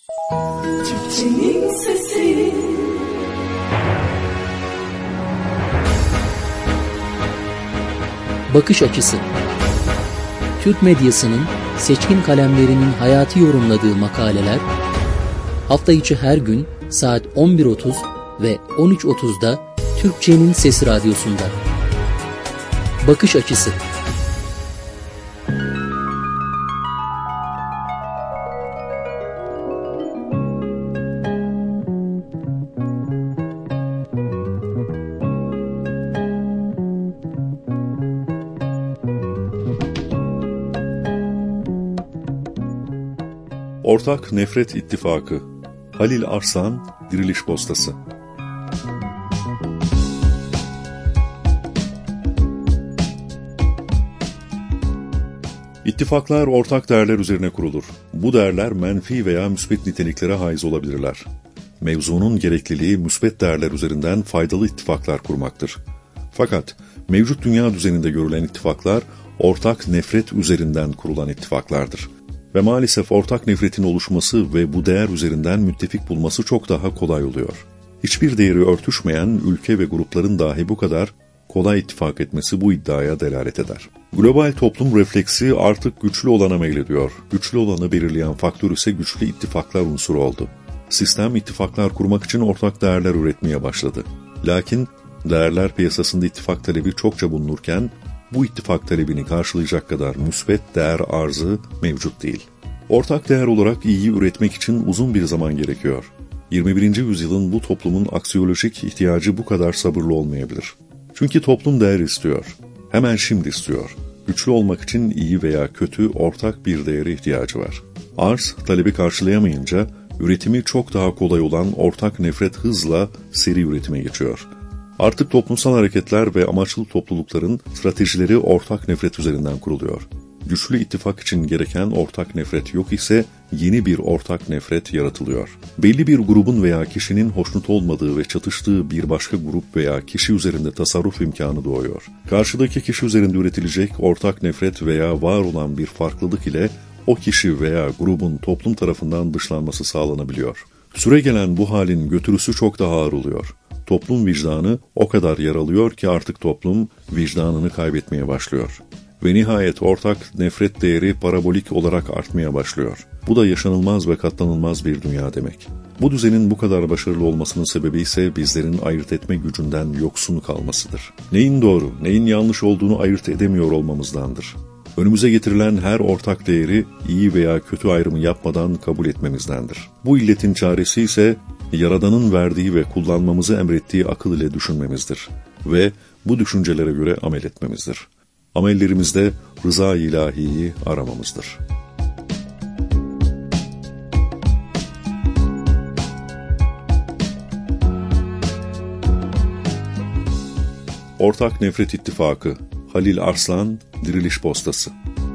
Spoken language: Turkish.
Türkçenin sesi. Bakış açısı. Türk medyasının seçkin kalemlerinin hayatı yorumladığı makaleler, hafta içi her gün saat 11.30 ve 13.30'da Türkçenin Sesi Radyosu'nda. Bakış açısı. Ortak Nefret İttifakı. Halil Arslan, Diriliş Postası. İttifaklar ortak değerler üzerine kurulur. Bu değerler menfi veya müsbet niteliklere haiz olabilirler. Mevzunun gerekliliği müsbet değerler üzerinden faydalı ittifaklar kurmaktır. Fakat mevcut dünya düzeninde görülen ittifaklar ortak nefret üzerinden kurulan ittifaklardır. Ve maalesef ortak nefretin oluşması ve bu değer üzerinden müttefik bulması çok daha kolay oluyor. Hiçbir değeri örtüşmeyen ülke ve grupların dahi bu kadar kolay ittifak etmesi bu iddiaya delalet eder. Global toplum refleksi artık güçlü olana meylediyor. Güçlü olanı belirleyen faktör ise güçlü ittifaklar unsuru oldu. Sistem ittifaklar kurmak için ortak değerler üretmeye başladı. Lakin değerler piyasasında ittifak talebi çokça bulunurken bu ittifak talebini karşılayacak kadar müsbet değer arzı mevcut değil. Ortak değer olarak iyiyi üretmek için uzun bir zaman gerekiyor. 21. yüzyılın bu toplumun aksiyolojik ihtiyacı bu kadar sabırlı olmayabilir. Çünkü toplum değer istiyor. Hemen şimdi istiyor. Güçlü olmak için iyi veya kötü ortak bir değere ihtiyacı var. Arz talebi karşılayamayınca üretimi çok daha kolay olan ortak nefret hızla seri üretime geçiyor. Artık toplumsal hareketler ve amaçlı toplulukların stratejileri ortak nefret üzerinden kuruluyor. Güçlü ittifak için gereken ortak nefret yok ise yeni bir ortak nefret yaratılıyor. Belli bir grubun veya kişinin hoşnut olmadığı ve çatıştığı bir başka grup veya kişi üzerinde tasarruf imkanı doğuyor. Karşıdaki kişi üzerinde üretilecek ortak nefret veya var olan bir farklılık ile o kişi veya grubun toplum tarafından dışlanması sağlanabiliyor. Süregelen bu halin götürüsü çok daha ağır oluyor. Toplum vicdanı o kadar yaralıyor ki artık toplum vicdanını kaybetmeye başlıyor. Ve nihayet ortak nefret değeri parabolik olarak artmaya başlıyor. Bu da yaşanılmaz ve katlanılmaz bir dünya demek. Bu düzenin bu kadar başarılı olmasının sebebi ise bizlerin ayırt etme gücünden yoksun kalmasıdır. Neyin doğru, neyin yanlış olduğunu ayırt edemiyor olmamızdandır. Önümüze getirilen her ortak değeri iyi veya kötü ayrımı yapmadan kabul etmemizdendir. Bu illetin çaresi ise Yaradan'ın verdiği ve kullanmamızı emrettiği akıl ile düşünmemizdir ve bu düşüncelere göre amel etmemizdir. Amellerimizde rıza-i ilahiyi aramamızdır. Ortak Nefret İttifakı. Halil Arslan, Diriliş Postası.